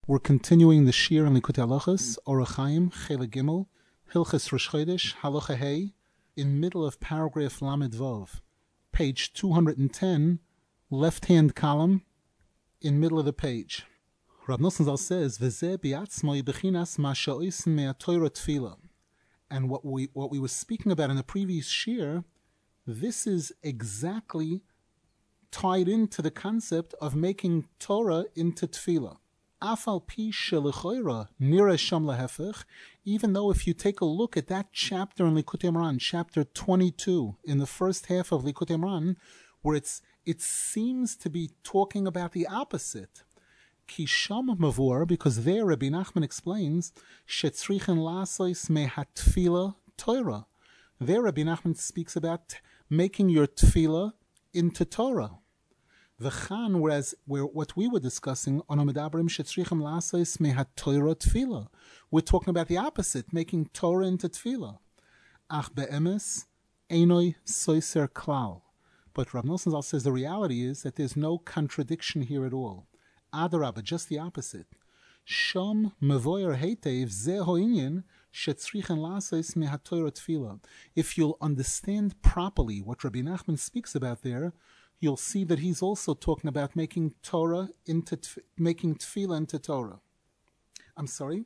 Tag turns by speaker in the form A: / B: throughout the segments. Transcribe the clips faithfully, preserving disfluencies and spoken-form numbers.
A: We're continuing the Shir in Likutei Halachos, Orach Chaim, Chelek Gimel, Hilchos Rosh Chodesh, Halacha Hey, in middle of paragraph Lamed Vov, page two hundred ten, left-hand column, in middle of the page. Rav Nosson Zal says, "V'zeh bi'atzmoi bechinas ma she'oisen me'atorah tefillah." And what we what we were speaking about in the previous Shir, this is exactly tied into the concept of making Torah into tefillah. Afal pi shelechoira nira sham lahefech. Even though if you take a look at that chapter in Likutei Moharan, chapter twenty-two, in the first half of Likutei Moharan, where it's it seems to be talking about the opposite. Ki sham mavur, because there Rabbi Nachman explains shetzrichen lasois mehatfila Torah. There Rabbi Nachman speaks about making your tefillah into Torah. V'chan, whereas where what we were discussing on Amidabrim shetzrichem lasois mehat Torah tefillah, we're talking about the opposite, making Torah into tefillah. Ach be'emes einoi soiser klal. But Rav Nosson Zal says the reality is that there's no contradiction here at all. Adarabah, just the opposite. Shom mevoyer heitev ze hoinyan shetzrichen lasois mehat Torah tefillah. If you'll understand properly what Rabbi Nachman speaks about there, you'll see that he's also talking about making Torah into tf- making tefillah into Torah. I'm sorry.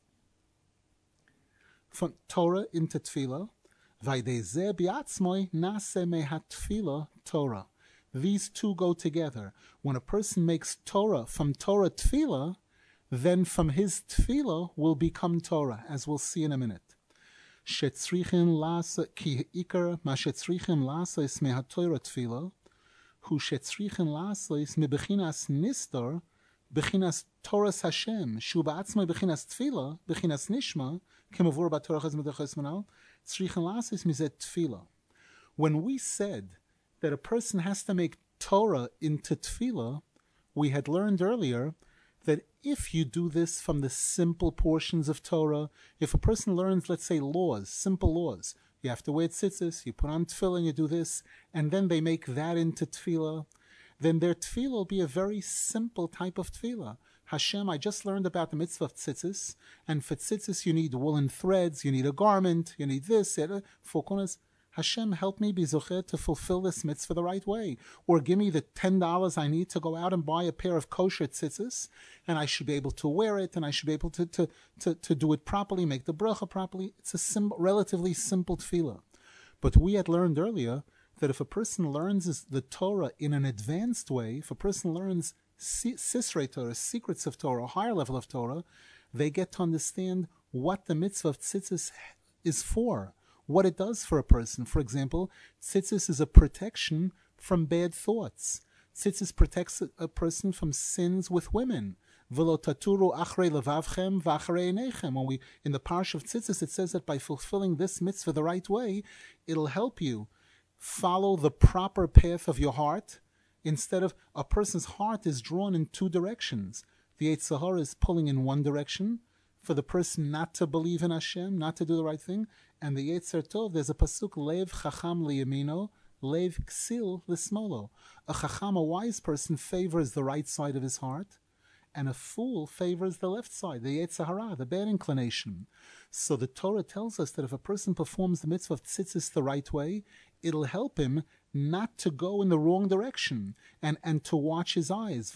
A: From Torah into tefillah, vaydezeh biatzmoi nase mehat tefillah Torah. These two go together. When a person makes Torah from Torah tefillah, then from his tefillah will become Torah, as we'll see in a minute. Shetzrichen las ki ikar ma shetzrichen lasos mehat Torah tefillah. Hu shetzrichen lasois mebechinas nistor, bechinas Toras Hashem, shu ba'atzmai bechinas tefillah, bechinas nishma, kemavur ba'torah chaz medachos manal, tzrichen lasois mizet tefillah. When we said that a person has to make Torah into tefillah, we had learned earlier that if you do this from the simple portions of Torah, if a person learns, let's say, laws, simple laws, you have to wear tzitzis, you put on tefillah, you do this, and then they make that into tefillah, then their tefillah will be a very simple type of tefillah. Hashem, I just learned about the mitzvah of tzitzis, and for tzitzis you need woolen threads, you need a garment, you need this, four corners. Hashem, help me be zocher to fulfill this mitzvah the right way. Or give me the ten dollars I need to go out and buy a pair of kosher tzitzis, and I should be able to wear it, and I should be able to, to, to, to do it properly, make the bracha properly. It's a sim- relatively simple tefillah. But we had learned earlier that if a person learns the Torah in an advanced way, if a person learns Sisrei Torah, secrets of Torah, a higher level of Torah, they get to understand what the mitzvah of tzitzis is for, what it does for a person. For example, tzitzis is a protection from bad thoughts. Tzitzis protects a person from sins with women. V'lo taturu achrei levavchem v'achrei einechem. When we in the parsha of tzitzis, it says that by fulfilling this mitzvah the right way, it'll help you follow the proper path of your heart. Instead of a person's heart is drawn in two directions. The Yetzer Hara is pulling in one direction for the person not to believe in Hashem, not to do the right thing. And the Yetzer Tov, there's a pasuk, Lev chacham liyamino, Lev ksil lismolo. A chacham, a wise person, favors the right side of his heart, and a fool favors the left side, the Yetzer Hara, the bad inclination. So the Torah tells us that if a person performs the mitzvah of tzitzis the right way, it'll help him not to go in the wrong direction, and, and to watch his eyes.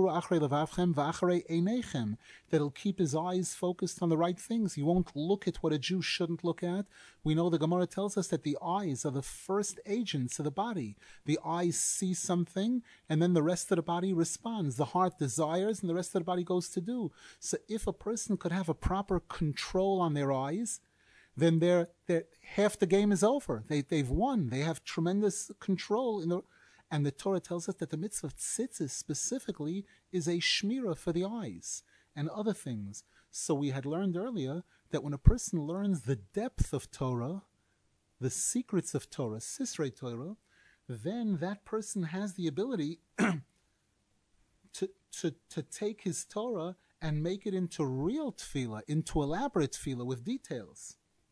A: That'll keep his eyes focused on the right things. He won't look at what a Jew shouldn't look at. We know the Gemara tells us that the eyes are the first agents of the body. The eyes see something, and then the rest of the body responds. The heart desires, and the rest of the body goes to do. So if a person could have a proper control on their eyes, then they're, they're, half the game is over. They, they've won. They have tremendous control. In the, and the Torah tells us that the mitzvah of tzitzis specifically is a shmirah for the eyes and other things. So we had learned earlier that when a person learns the depth of Torah, the secrets of Torah, Sisrei Torah, then that person has the ability to, to, to take his Torah and make it into real tefillah, into elaborate tefillah with details.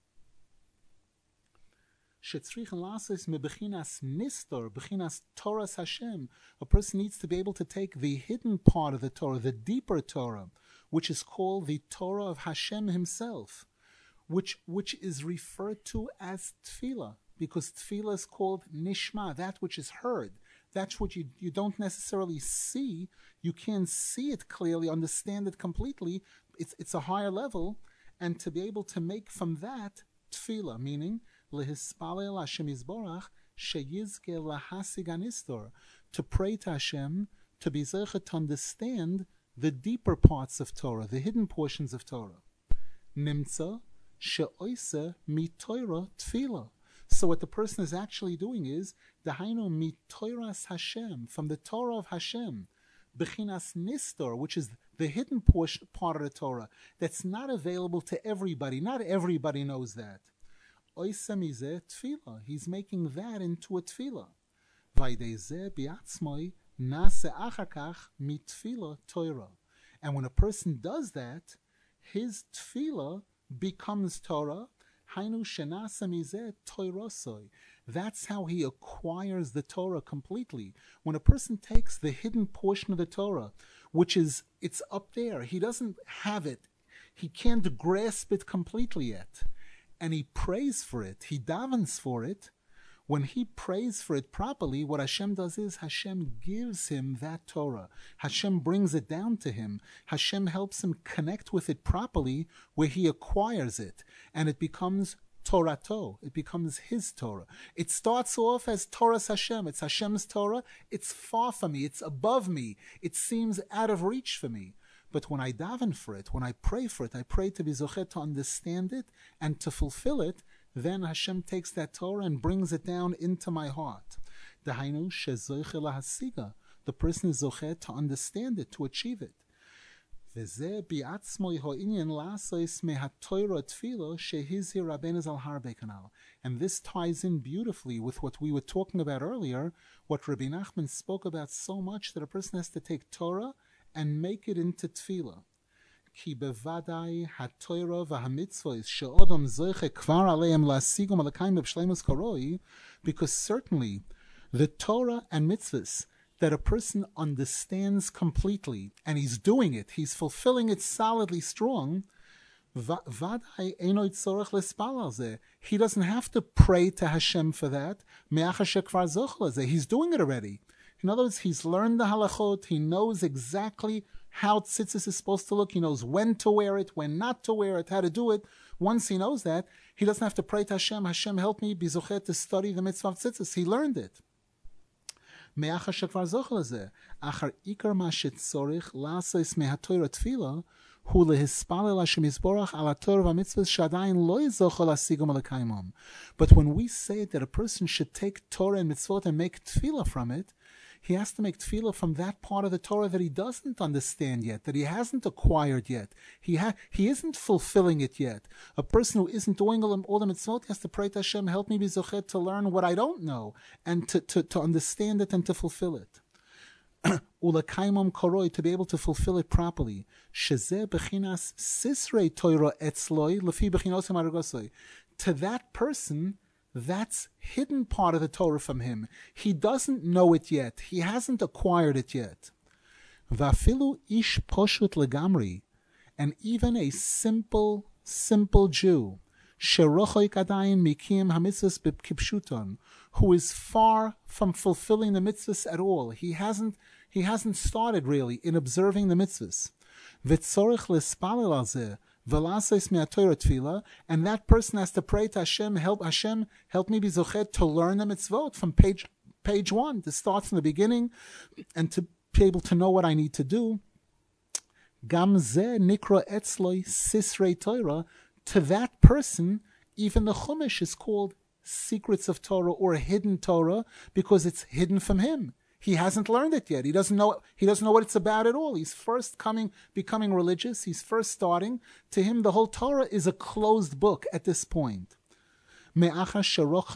A: shetzrichen lasos mebechinas nistor, bechinas Toras Hashem. A person needs to be able to take the hidden part of the Torah, the deeper Torah, which is called the Torah of Hashem himself, which which is referred to as tefillah, because tefillah is called nishma, that which is heard. That's what you, you don't necessarily see. You can't see it clearly, understand it completely. It's it's a higher level, and to be able to make from that tefillah, meaning lehispalel Hashem yizborach sheyizke lahasig anistor, to pray to Hashem, to be zeichet to understand the deeper parts of Torah, the hidden portions of Torah. Nimtza she'oise mitoira tefillah. So what the person is actually doing is dahainu mitoiras Hashem, from the Torah of Hashem, bechinas nistor, which is the hidden portion, part of the Torah that's not available to everybody. Not everybody knows that. Oise mizeh tefillah. He's making that into a tefillah. Vaydezeh biatzmoi nase achakach mitfillah Torah. And when a person does that, his tefillah becomes Torah. Hainu shenasa mizeh toirosoi. That's how he acquires the Torah completely. When a person takes the hidden portion of the Torah, which is, it's up there, he doesn't have it, he can't grasp it completely yet, and he prays for it, he davens for it. When he prays for it properly, what Hashem does is Hashem gives him that Torah. Hashem brings it down to him. Hashem helps him connect with it properly, where he acquires it, and it becomes Torato. It becomes his Torah. It starts off as Torah's Hashem. It's Hashem's Torah. It's far from me. It's above me. It seems out of reach for me. But when I daven for it, when I pray for it, I pray to be zochet to understand it and to fulfill it, then Hashem takes that Torah and brings it down into my heart. Dahainu shezoche lahasiga. The person is zochet to understand it, to achieve it. V'zeh bi'atzmoi ho'inyan la'asos me'haTorah tefillah shehizir Rabbeinu Zal Harbe Kanal. And this ties in beautifully with what we were talking about earlier, what Rabbi Nachman spoke about so much, that a person has to take Torah and make it into tefillah. Ki bevadai haTorah v'hamitzvos she'odom zoche kvar aleim la'asigum alakayim b'shleimus karoi, because certainly the Torah and mitzvahs that a person understands completely, and he's doing it, he's fulfilling it solidly strong, vadai enoit tzorech lespal al zeh. He doesn't have to pray to Hashem for that. Me'achar shekvar zoch lezeh. He's doing it already. In other words, he's learned the halachot. He knows exactly how tzitzis is supposed to look. He knows when to wear it, when not to wear it, how to do it. Once he knows that, he doesn't have to pray to Hashem. Hashem, help me be zochet to study the mitzvah of tzitzis. He learned it. מאחר שכבר זוכה לזה, אחר עיקר מה שצורך לעשות מהתורה תפילה, הוא להספלל השם יזבורך על התורה והמצוות שעדיין לא יזוכה להשיגם ולקיימם. But when we say that a person should take Torah and mitzvot and make tefillah from it, he has to make tefillah from that part of the Torah that he doesn't understand yet, that he hasn't acquired yet. He ha- he isn't fulfilling it yet. A person who isn't doing all, all the mitzvot has to pray to Hashem, help me be zochet to learn what I don't know, and to, to, to understand it and to fulfill it. Ulakaimam koroi, to be able to fulfill it properly. Shezeh bechinas sisrei Torah etzloi lefi bechinosim aragosoi. To that person, that's hidden part of the Torah from him. He doesn't know it yet. He hasn't acquired it yet. Vafilu ish poshut legamri, and even a simple, simple Jew, sherochoik adayin mikim hamitzvos b'kipshuton, who is far from fulfilling the mitzvahs at all. He hasn't, he hasn't started really in observing the mitzvahs. V'tzorich l'spalel al zeh, and that person has to pray to Hashem, help Hashem, help me be zochet to learn the mitzvot from page page one, to start from the beginning, and to be able to know what I need to do. Gam zeh nikra etzloi sisrei Torah. To that person, even the Chumash is called secrets of Torah or hidden Torah, because it's hidden from him. He hasn't learned it yet. He doesn't know. He doesn't know what it's about at all. He's first coming, becoming religious. He's first starting. To him, the whole Torah is a closed book at this point. Because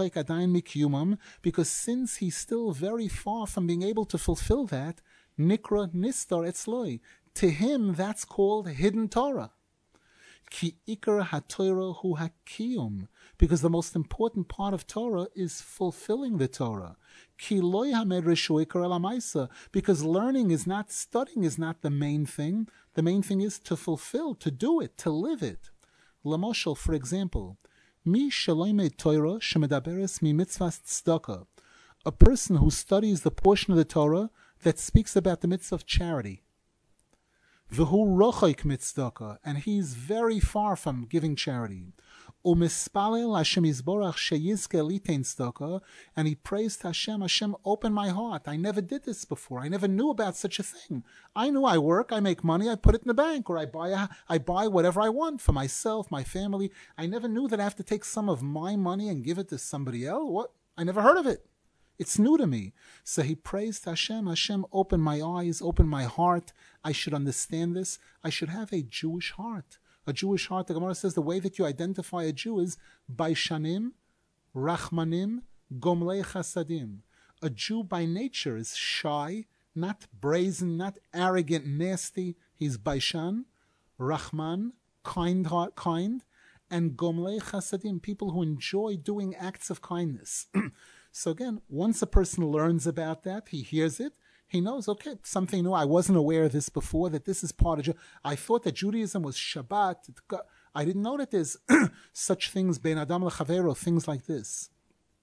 A: since he's still very far from being able to fulfill that, nikra nistar etzloi. To him, that's called hidden Torah. Ki ikar haTorah hu hakiyum, because the most important part of Torah is fulfilling the Torah. Ki lo yamed reshu ikar el hamaisa, because learning is not, studying is not the main thing. The main thing is to fulfill, to do it, to live it. Lamoshel, for example, mi shaloimed Torah shemedaberes mi mitzvah tzedakah, a person who studies the portion of the Torah that speaks about the mitzvah of charity. V'hu rochoik mitzdaka, and he's very far from giving charity. Umispalel Hashem Yisborach sheyizke litein tzedaka, and he prays to Hashem, Hashem, open my heart. I never did this before. I never knew about such a thing. I knew I work, I make money, I put it in the bank, or I buy a, I buy whatever I want for myself, my family. I never knew that I have to take some of my money and give it to somebody else. What? I never heard of it. It's new to me. So he prays to Hashem, Hashem, open my eyes, open my heart. I should understand this. I should have a Jewish heart. A Jewish heart, the Gemara says, the way that you identify a Jew is Baishanim, Rachmanim, Gomlei Chasadim. A Jew by nature is shy, not brazen, not arrogant, nasty. He's Baishan, Rachman, kind heart, kind, and Gomlei Chasadim, people who enjoy doing acts of kindness. So again, once a person learns about that, he hears it, he knows, okay, something new. I wasn't aware of this before, that this is part of Judaism. I thought that Judaism was Shabbat. I didn't know that there's such things, Ben Adam Lechavero, things like this.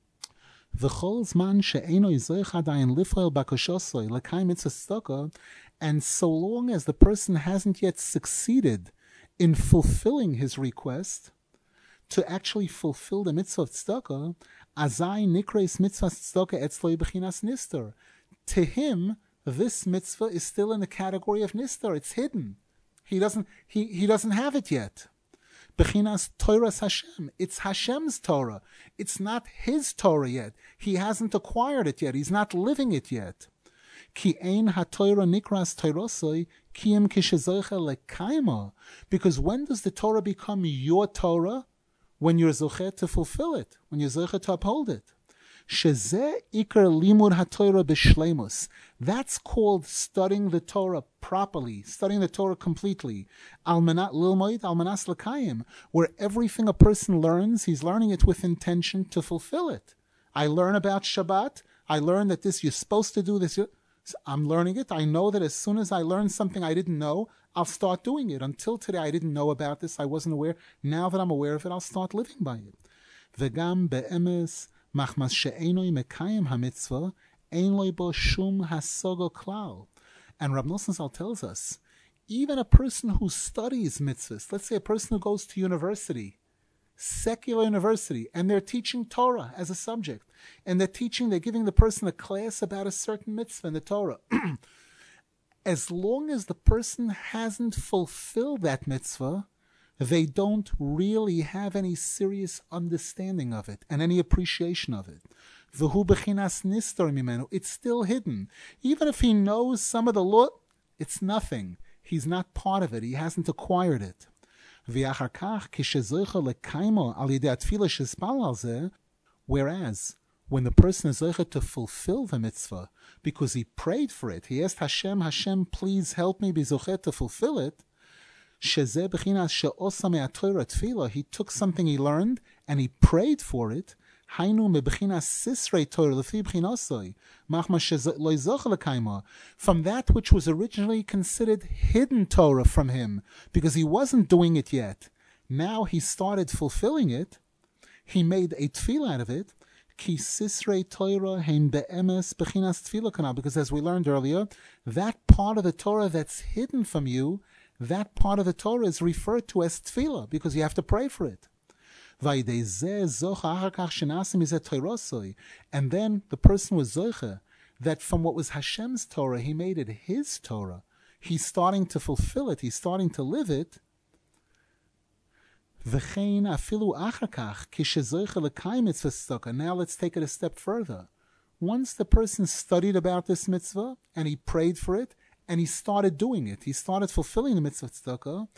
A: And so long as the person hasn't yet succeeded in fulfilling his request, to actually fulfill the mitzvah of tzedakah, azai nikreis mitzvah tzedakah etzloi b'chinas nistar. To him, this mitzvah is still in the category of nistar. It's hidden. He doesn't. He, he doesn't have it yet. B'chinas Torahs Hashem. It's Hashem's Torah. It's not his Torah yet. He hasn't acquired it yet. He's not living it yet. Ki ein haTorah nikras Torosoi kiyem kishezoicha lekaima. Because when does the Torah become your Torah? When you're zocher to fulfill it, when you're zocher to uphold it. Shezeh ikar limud haTorah b'shleimus. That's called studying the Torah properly, studying the Torah completely. Almanat lilmoid, almanas l'kayim, where everything a person learns, he's learning it with intention to fulfill it. I learn about Shabbat. I learn that this, you're supposed to do this. I'm learning it. I know that as soon as I learn something I didn't know, I'll start doing it. Until today, I didn't know about this. I wasn't aware. Now that I'm aware of it, I'll start living by it. V'gam be'emes machmas she'enoi mekayim hamitzvah ein loi bo shum hasogo klal. And Rav Nosson Zal tells us, even a person who studies mitzvahs, let's say a person who goes to university, secular university, and they're teaching Torah as a subject, and they're teaching, they're giving the person a class about a certain mitzvah in the Torah. As long as the person hasn't fulfilled that mitzvah, they don't really have any serious understanding of it and any appreciation of it. V'hu b'chinas nistor mimenu. It's still hidden. Even if he knows some of the law, it's nothing. He's not part of it. He hasn't acquired it. V'achar kach kishezoicha lekaimo al yidei atfilah shespal al zeh. Whereas, when the person is zeicha to fulfill the mitzvah, because he prayed for it, he asked Hashem, Hashem, please help me be zochet to fulfill it, shezeh b'chinas she'osa me'atorah tefillah, he took something he learned, and he prayed for it, hainu me'b'chinas sisrei Torah l'fi b'chinosoi, machma she'lo yizoch l'kaima, from that which was originally considered hidden Torah from him, because he wasn't doing it yet. Now he started fulfilling it, he made a tefillah out of it, Ki sisrei Torah heim be'emes b'chinas tefillah kanal, because as we learned earlier, that part of the Torah that's hidden from you, that part of the Torah is referred to as tefillah, because you have to pray for it. And then the person was zoche, that from what was Hashem's Torah, he made it his Torah. He's starting to fulfill it, he's starting to live it. Now let's take it a step further. Once the person studied about this mitzvah, and he prayed for it, and he started doing it, he started fulfilling the mitzvah tzedakah,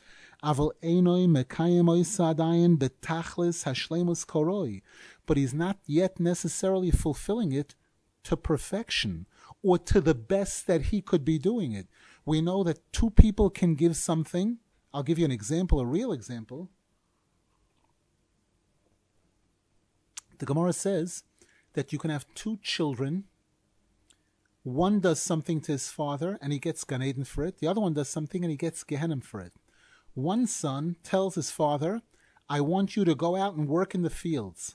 A: but he's not yet necessarily fulfilling it to perfection, or to the best that he could be doing it. We know that two people can give something I'll give you an example, a real example. The Gemara says that you can have two children. One does something to his father and he gets Gan Eden for it. The other one does something and he gets Gehenna for it. One son tells his father, I want you to go out and work in the fields.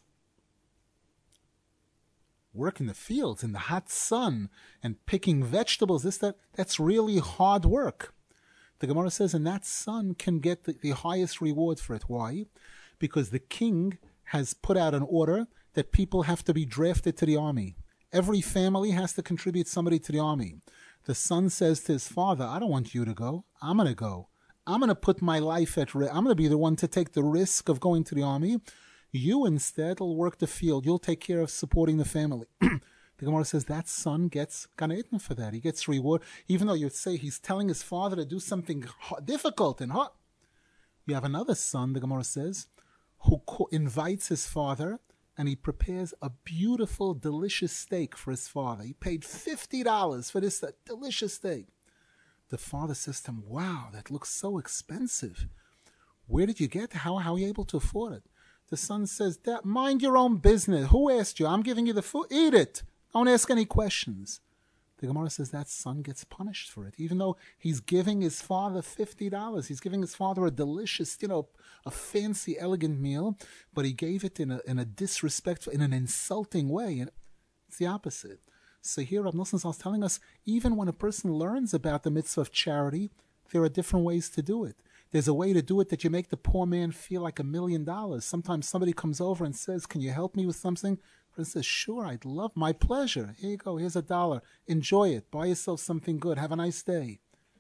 A: Work in the fields, in the hot sun, and picking vegetables, this, that, that's really hard work. The Gemara says, and that son can get the, the highest reward for it. Why? Because the king has put out an order that people have to be drafted to the army. Every family has to contribute somebody to the army. The son says to his father, I don't want you to go. I'm going to go. I'm going to put my life at risk. I'm going to be the one to take the risk of going to the army. You instead will work the field. You'll take care of supporting the family. The Gemara says that son gets Gan Eden for that. He gets reward. Even though you'd say he's telling his father to do something difficult and hot. You have another son, the Gemara says, who co- invites his father and he prepares a beautiful, delicious steak for his father. He paid fifty dollars for this uh, delicious steak. The father says to him, wow, that looks so expensive. Where did you get it? How, how are you able to afford it? The son says, Dad, mind your own business. Who asked you? I'm giving you the food. Eat it. Don't ask any questions. The Gemara says that son gets punished for it. Even though he's giving his father fifty dollars. He's giving his father a delicious, you know, a fancy, elegant meal. But he gave it in a, in a disrespectful, in an insulting way. And it's the opposite. So here Rav Nosson is telling us, even when a person learns about the mitzvah of charity, there are different ways to do it. There's a way to do it that you make the poor man feel like a million dollars. Sometimes somebody comes over and says, can you help me with something? The person says, sure, I'd love, my pleasure. Here you go, here's a dollar. Enjoy it. Buy yourself something good. Have a nice day.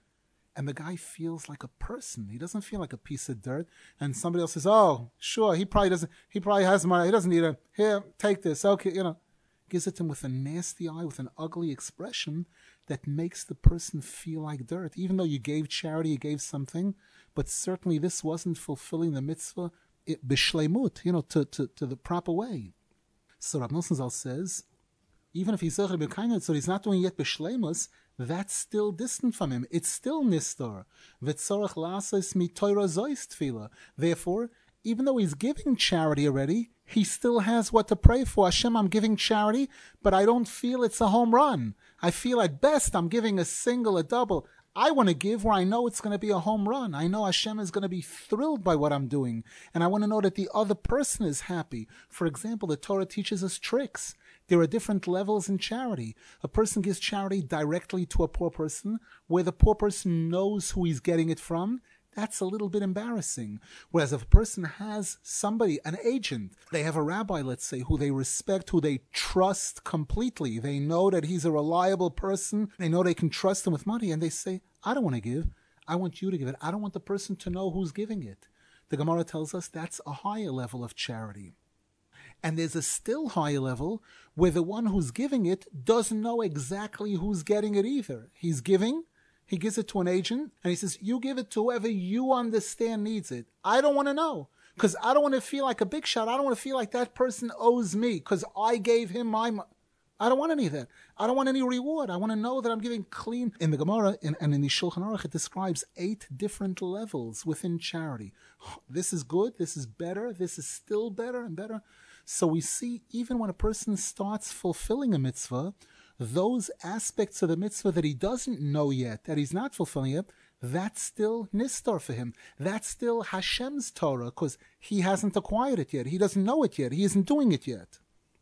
A: And the guy feels like a person. He doesn't feel like a piece of dirt. And somebody else says, oh, sure, he probably doesn't, he probably has money. He doesn't need a, here, take this. Okay, you know. Gives it to him with a nasty eye, with an ugly expression that makes the person feel like dirt. Even though you gave charity, you gave something, but certainly this wasn't fulfilling the mitzvah b'shleimut, you know, to, to, to the proper way. So Rav Nosson Zal says, even if he's so he's not doing yet b'shleimus, that's still distant from him. It's still nistar. V'tzorach la'asos mitoira zois tefillah. Therefore, even though he's giving charity already, he still has what to pray for. Hashem, I'm giving charity, but I don't feel it's a home run. I feel at best I'm giving a single, a double. I want to give where I know it's going to be a home run. I know Hashem is going to be thrilled by what I'm doing. And I want to know that the other person is happy. For example, the Torah teaches us tricks. There are different levels in charity. A person gives charity directly to a poor person, where the poor person knows who he's getting it from. That's a little bit embarrassing. Whereas if a person has somebody, an agent, they have a rabbi, let's say, who they respect, who they trust completely. They know that he's a reliable person. They know they can trust him with money. And they say, I don't want to give. I want you to give it. I don't want the person to know who's giving it. The Gemara tells us that's a higher level of charity. And there's a still higher level where the one who's giving it doesn't know exactly who's getting it either. He's giving. He gives it to an agent, and he says, you give it to whoever you understand needs it. I don't want to know, because I don't want to feel like a big shot. I don't want to feel like that person owes me, because I gave him my money. I don't want any of that. I don't want any reward. I want to know that I'm giving clean. In the Gemara in, and in the Shulchan Aruch, it describes eight different levels within charity. This is good. This is better. This is still better and better. So we see, even when a person starts fulfilling a mitzvah, those aspects of the mitzvah that he doesn't know yet, that he's not fulfilling yet, that's still nistar for him. That's still Hashem's Torah, because he hasn't acquired it yet. He doesn't know it yet. He isn't doing it yet.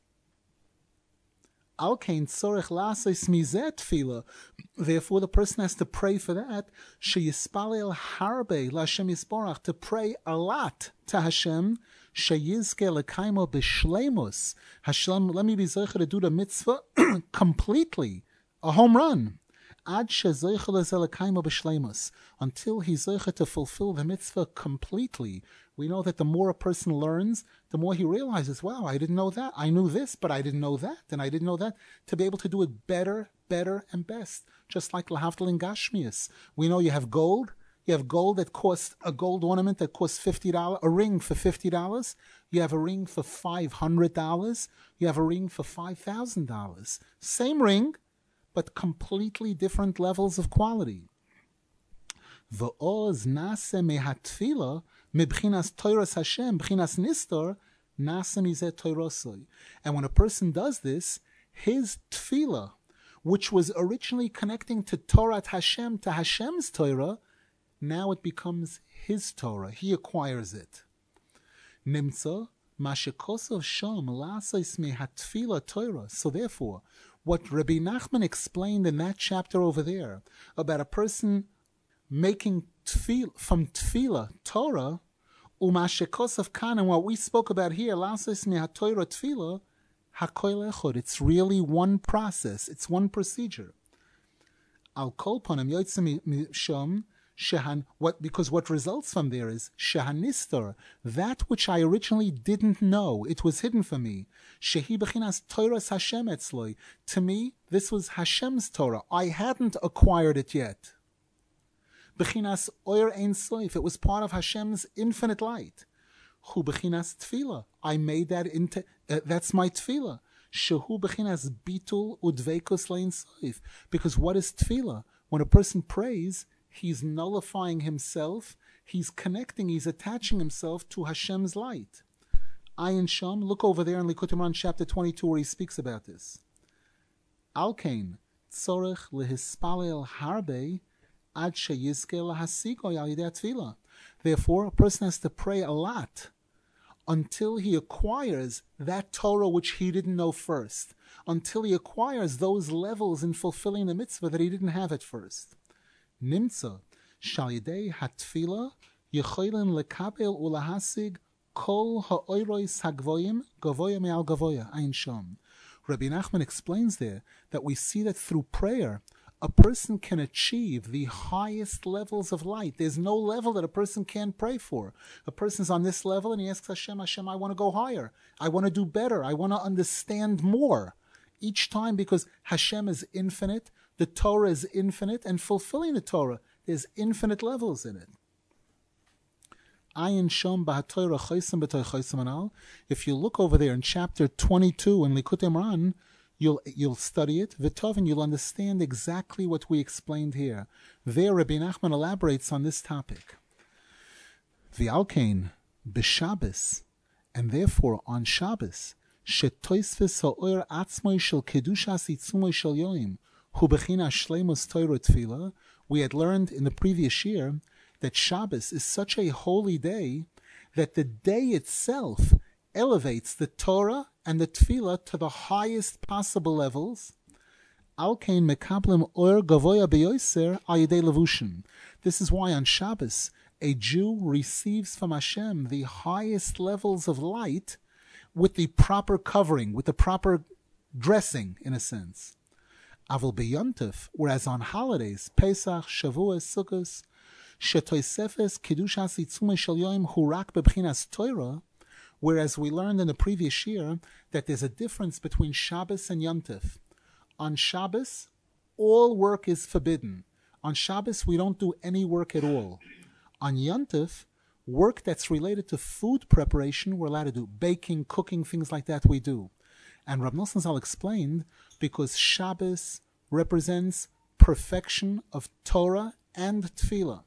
A: Al kain tzorech la'asos mizeh tefillah. Therefore, the person has to pray for that. Sheyispalel harbe l'Hashem yisborach, to pray a lot to Hashem. Sheyizke lekaimo b'shleimus. Hashem, let me be zeicha to do the mitzvah completely, a home run. Ad shezeicha lezeh lekaimo b'shleimus, until he's zeicha to fulfill the mitzvah completely. We know that the more a person learns, the more he realizes, wow, I didn't know that. I knew this, but I didn't know that, and I didn't know that. To be able to do it better, better, and best. Just like lahavdil in Gashmias. We know you have gold. You have gold that costs, a gold ornament that costs fifty dollars, a ring for fifty dollars. You have a ring for five hundred dollars. You have a ring for five thousand dollars. Same ring, but completely different levels of quality. V'oz nase mehatfila mibchinas toiras Hashem, bchinas nistor, nase mizeh toirosoi. And when a person does this, his tefillah, which was originally connecting to Torah Hashem, to Hashem's Torah, now it becomes his Torah. He acquires it. Nimtza mashekosov shom lasos mehatfila Torah. So therefore, what Rabbi Nachman explained in that chapter over there about a person making tefillah, from tefillah Torah, umashekosov kan, and what we spoke about here, lasos mehatorah tefillah, hakoil echod. It's really one process. It's one procedure. Al kol panim yotzim shom shehan. What because what results from there is shehanistor, that which I originally didn't know. It was hidden from me. Shehi bechinas toras Hashem etzloi. To me, this was Hashem's Torah. I hadn't acquired it yet. Bechinas oyer ein soif. It was part of Hashem's infinite light. Hu bechinas tefillah. I made that into, uh, that's my tefillah. Shehu bechinas bitul udveikus lein soif. Because what is tefillah? When a person prays, he's nullifying himself, he's connecting, he's attaching himself to Hashem's light. Ayin Sham, look over there in Likutei Moharan chapter twenty-two where he speaks about this. Alkein, tzorech lehispalel harbe ad sheyizke lahasigo al yidei tefillah. Therefore, a person has to pray a lot until he acquires that Torah which he didn't know first, until he acquires those levels in fulfilling the mitzvah that he didn't have at first. Nimtza shal yidei hatfila yecholim lekabel ulahasig kol ha'oirois hagvoyim gavoya me'al gavoya ayin sham. Rabbi Nachman explains there that we see that through prayer a person can achieve the highest levels of light. There's no level that a person can't pray for. A person's on this level and he asks Hashem, Hashem, I want to go higher. I want to do better. I want to understand more. Each time, because Hashem is infinite, the Torah is infinite, and fulfilling the Torah, there's infinite levels in it. Ayin Shom B'HaTorah Chosem B'Toy Chosem Anal. If you look over there in chapter twenty-two in Likutei Moharan, You'll you'll study it, V'tov, and you'll understand exactly what we explained here. There, Rabbi Nachman elaborates on this topic. V'alkein b'Shabbos, and therefore on Shabbos, shetoisves ha'oyer atzmoi shel kedushas itzumoi shel yoim hu bechina shleimus Torah tefillah. We had learned in the previous year that Shabbos is such a holy day that the day itself elevates the Torah and the Tefillah to the highest possible levels. Alkein mekablim oer gavoya beyoser al yedei levushin. This is why on Shabbos a Jew receives from Hashem the highest levels of light with the proper covering, with the proper dressing, in a sense. Aval beyontif, whereas on holidays, Pesach, Shavuos, Sukkos, shetoisefes kedushas itzumei shel yoim hurak bebchinas Torah. Whereas we learned in the previous year that there's a difference between Shabbos and Yontif. On Shabbos, all work is forbidden. On Shabbos, we don't do any work at all. On Yontif, work that's related to food preparation, we're allowed to do. Baking, cooking, things like that we do. And Rav Nosson Zal explained, because Shabbos represents perfection of Torah and Tefillah.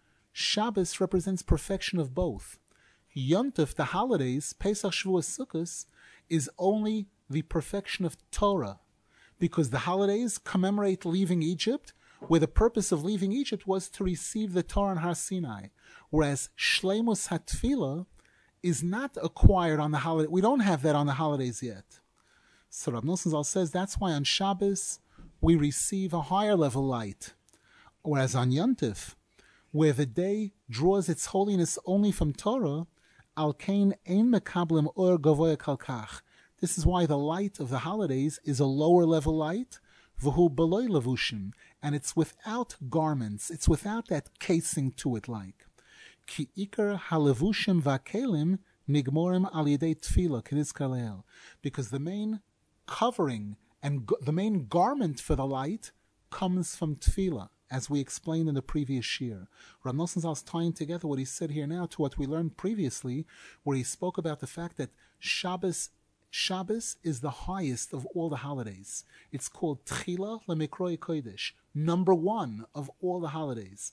A: Shabbos represents perfection of both. Yontif, the holidays, Pesach, Shavuos, Sukkos, is only the perfection of Torah, because the holidays commemorate leaving Egypt, where the purpose of leaving Egypt was to receive the Torah on Har Sinai, whereas Shleimus HaTfilah is not acquired on the holiday. We don't have that on the holidays yet. So Rav Nosson Zal says that's why on Shabbos we receive a higher level light, whereas on Yontif, where the day draws its holiness only from Torah, Alkein ein mekablim or gavoya kalkach. This is why the light of the holidays is a lower level light, v'hu beloy levushim, and it's without garments, it's without that casing to it like. Ki ikar halevushim v'akelim nigmorim al yedei tefillah k'nizkar le'el. Because the main covering and go- the main garment for the light comes from tefillah, as we explained in the previous year. Rav Nosson Zal is tying together what he said here now to what we learned previously, where he spoke about the fact that Shabbos, Shabbos is the highest of all the holidays. It's called Tchila Lemikroy Kodesh, number one of all the holidays.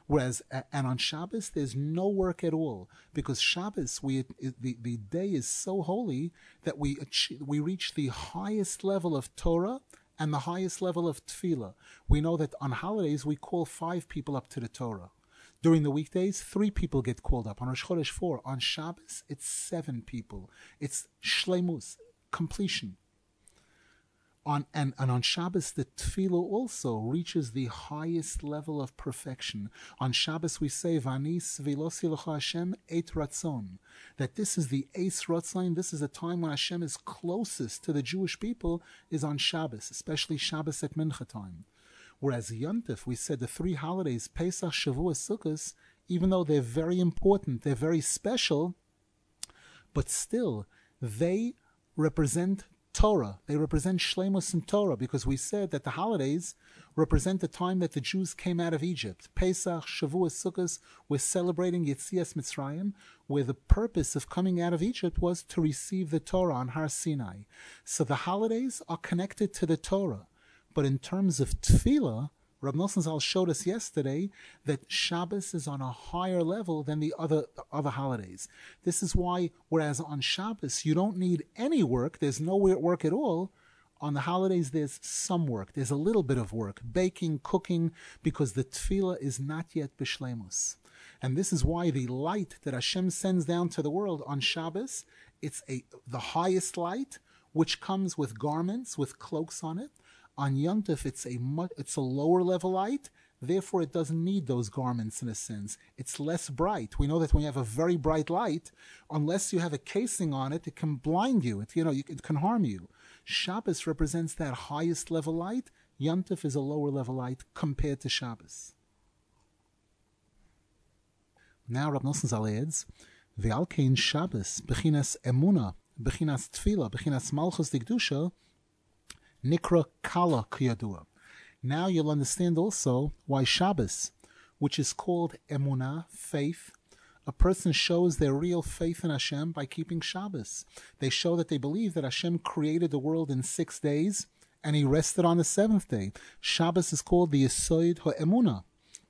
A: Whereas, and on Shabbos, there's no work at all, because Shabbos, we the, the day is so holy that we achieve, we reach the highest level of Torah and the highest level of Tefillah. We know that on holidays, we call five people up to the Torah. During the weekdays, three people get called up. On Rosh Chodesh, four. On Shabbos, it's seven people. It's shleimus, completion. On and, and on Shabbos, the tefillah also reaches the highest level of perfection. On Shabbos, we say, "Vani svilosi l'cha Hashem et ratzon," that this is the eis ratzon. This is the time when Hashem is closest to the Jewish people, is on Shabbos, especially Shabbos at mincha time. Whereas Yontif, we said the three holidays, Pesach, Shavuos, Sukkot, even though they're very important, they're very special, but still, they represent Torah. They represent Shleimus and Torah, because we said that the holidays represent the time that the Jews came out of Egypt. Pesach, Shavuos, Sukkot, we're celebrating Yetzias Mitzrayim, where the purpose of coming out of Egypt was to receive the Torah on Har Sinai. So the holidays are connected to the Torah. But in terms of tefillah, Rab Nosson Zal showed us yesterday that Shabbos is on a higher level than the other other holidays. This is why, whereas on Shabbos you don't need any work, there's no work at all, on the holidays there's some work. There's a little bit of work, baking, cooking, because the tefillah is not yet b'shleimus. And this is why the light that Hashem sends down to the world on Shabbos, it's a the highest light, which comes with garments, with cloaks on it. On Yontif, it's a much, it's a lower level light, therefore it doesn't need those garments in a sense. It's less bright. We know that when you have a very bright light, unless you have a casing on it, it can blind you. It, you know, it can harm you. Shabbos represents that highest level light. Yontif is a lower level light compared to Shabbos. Now Rab Nosson Zal adds, V'al kein Shabbos, bechinas emuna, bechinas tefillah, bechinas malchus dikdusha, Nikra Kala Kiyadua. Now you'll understand also why Shabbos, which is called Emunah, faith, a person shows their real faith in Hashem by keeping Shabbos. They show that they believe that Hashem created the world in six days and He rested on the seventh day. Shabbos is called the Yesod HaEmunah.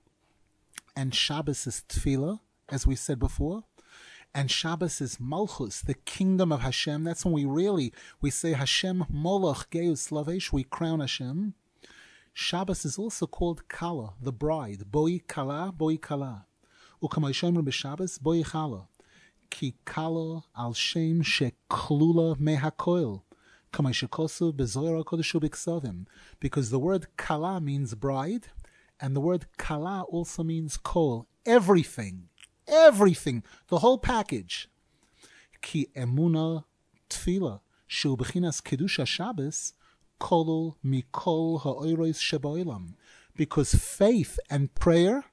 A: And Shabbos is Tefillah, as we said before. And Shabbos is Malchus, the kingdom of Hashem. That's when we really, we say Hashem Molech Geus Lavesh, we crown Hashem. Shabbos is also called Kala, the bride. Boi Kala, Boi Kala. Ukamayshomrim b'Shabbos, Boi Chala. Ki Kala al Shem sheklula mehakoil. Kamayshakosu bezoyra kodeshu b'ksavim. Because the word Kala means bride, and the word Kala also means kol, everything. Everything, the whole package. Ki emuna tefillah shu bechinas kedusha Shabbos kolul mikol ha'oros sheba'olam. Because faith and prayer,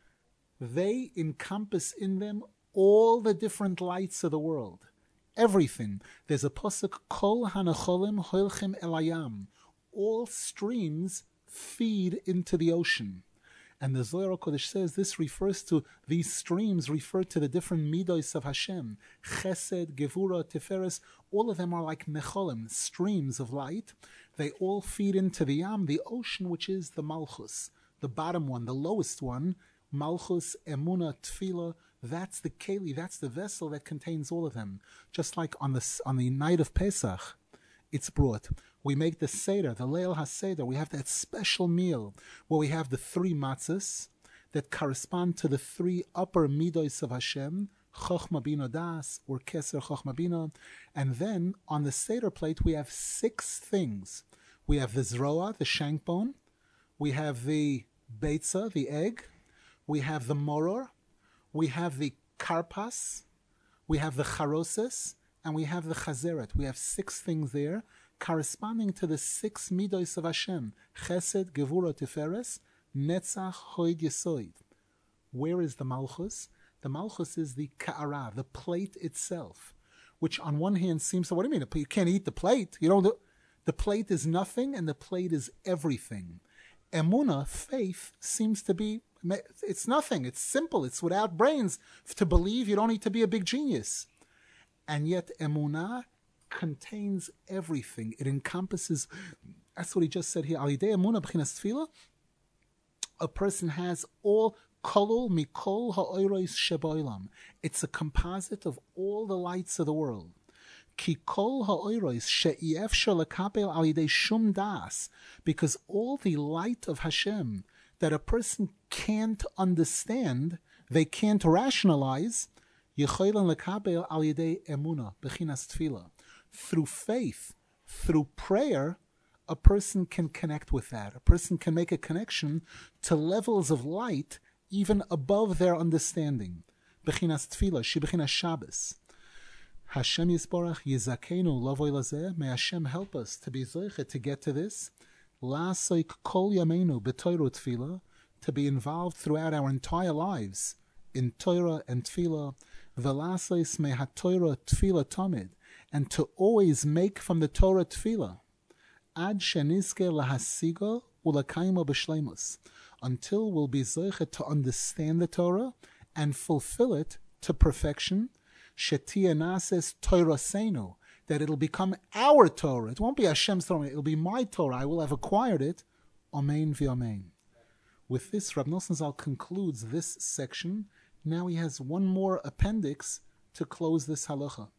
A: they encompass in them all the different lights of the world. Everything. There's a pasuk, kol hanacholim hoilchem elayam. All streams feed into the ocean. And the Zohar HaKodesh says this refers to, these streams refer to the different midos of Hashem. Chesed, Gevura, Tiferes, all of them are like necholim, streams of light. They all feed into the Yam, the ocean, which is the Malchus, the bottom one, the lowest one. Malchus, Emuna, Tefillah, that's the keli, that's the vessel that contains all of them. Just like on the, on the night of Pesach, it's brought. We make the Seder, the Leil HaSeder. We have that special meal where we have the three matzahs that correspond to the three upper midos of Hashem, Chochma Bina Das, or Keser Chochma Bina. And then on the Seder plate, we have six things. We have the Zroa, the shank bone. We have the Beitza, the egg. We have the Moror. We have the Karpas. We have the Charoses. And we have the Chazeret. We have six things there corresponding to the six midos of Hashem. Chesed, Gevura, Tiferes, Netzach, Hoid, Yesoid. Where is the Malchus? The Malchus is the Ka'ara, the plate itself, which on one hand seems to, what do you mean? You can't eat the plate. You don't do, the plate is nothing and the plate is everything. Emunah, faith, seems to be, it's nothing. It's simple. It's without brains. To believe, you don't need to be a big genius. And yet Emunah contains everything. It encompasses, that's what he just said here. A person has all Kolul mikol ha'oros sheboilam. It's a composite of all the lights of the world. Ki kol ha'oros she'efshar lekabel al yidei shum das. Because all the light of Hashem that a person can't understand, they can't rationalize, yecholen lekabel al yidei emuna bechinas tefillah. Through faith, through prayer, a person can connect with that. A person can make a connection to levels of light even above their understanding. Bechinas tefillah, she bechinas Shabbos. Hashem Yisborach Yizakenu Lavoy Lazeh. May Hashem help us to be zoiche to get to this. La'asoik kol yameinu b'toiro tefillah, to be involved throughout our entire lives in Torah and tefillah. V'la'asois mehat Torah tefillah tamid, and to always make from the Torah tefillah. Ad shenizke lahasigo ulakaimo b'shleimus, until we'll be zoiche to understand the Torah and fulfill it to perfection. Shetia nases Torasenu, that it'll become our Torah. It won't be Hashem's Torah, it'll be my Torah. I will have acquired it. Amen v'amen. With this, Rab Nosson Zal concludes this section. Now he has one more appendix to close this halacha.